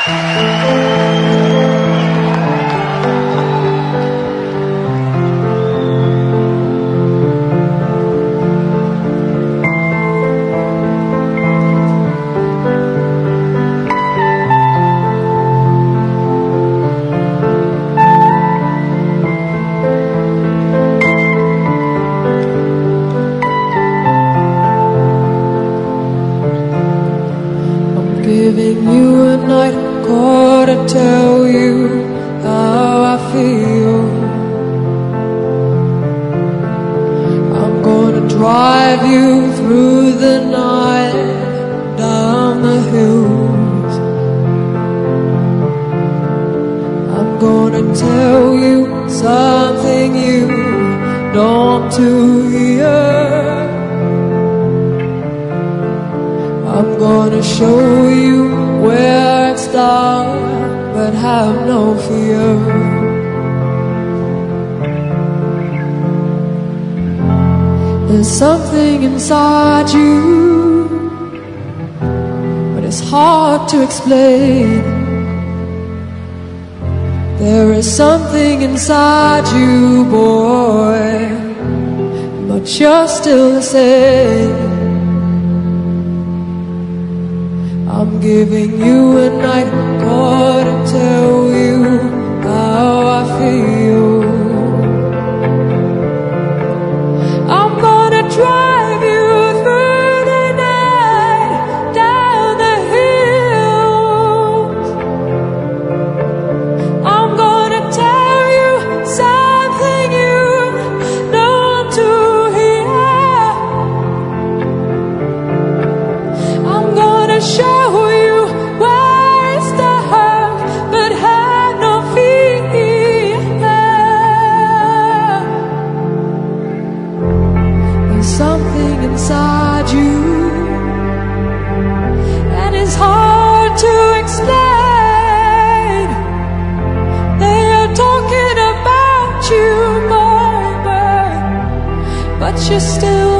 Giving you a night call to tell you how I feel. I'm gonna drive you through the night, down the hills. I'm gonna tell you something you don't want to hear. I'm gonna show you where it's dark, but have no fear. There's something inside you, but it's hard to explain. There is something inside you, boy, but you're still the same. I'm giving you a night call to tell you how I feel. I'm gonna drive you through the night, down the hills. I'm gonna tell you something you don't want to hear. I'm gonna show something inside you, and it's hard to explain. They are talking about you, boy, but you're still